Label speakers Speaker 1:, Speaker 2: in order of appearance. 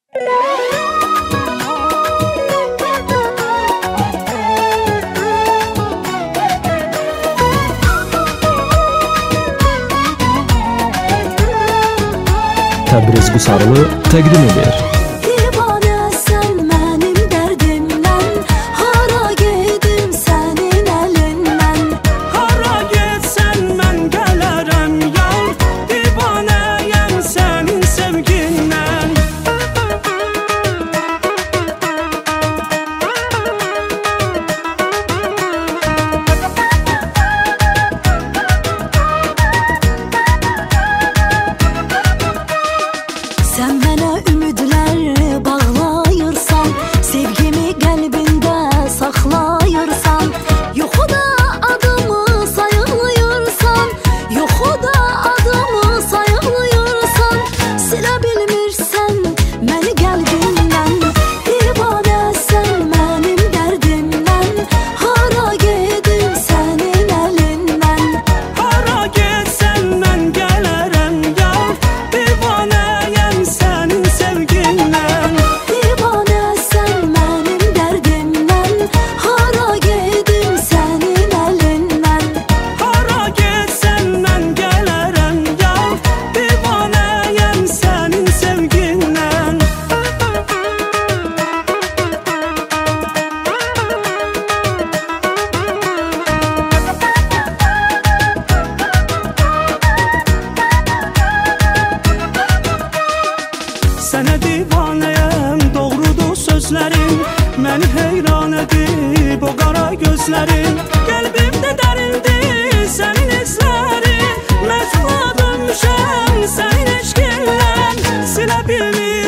Speaker 1: Təbriz Qusarlı təqdim edir.
Speaker 2: Sen bana ümidler bağlayırsan, sevgimi qəlbində saxlayırsan, yoxu da adımı sayıqlayırsan, yoxu da adımı sayıqlayırsan, silə bilmirsən məni qəlbindən, divanə sən mənim dərdimdən, hara gedim sənin əlindən,
Speaker 3: hara getsən mən gələrəm yar, divanəyəm sənin sevgindən,
Speaker 2: divanə sən mənim dərdimdən, hara gedim sənin əlindən,
Speaker 3: hara getsən mən gələrəm yar, divanəyəm sənin sevgindən. Sənə divanəyəm, doğrudur sözlərim, məni heyran edib o qara gözlərin, qəlbimdə dərildi sənin izlərin, məcnuna dönmüşəm sənin eşqinlə, silə bilmirəm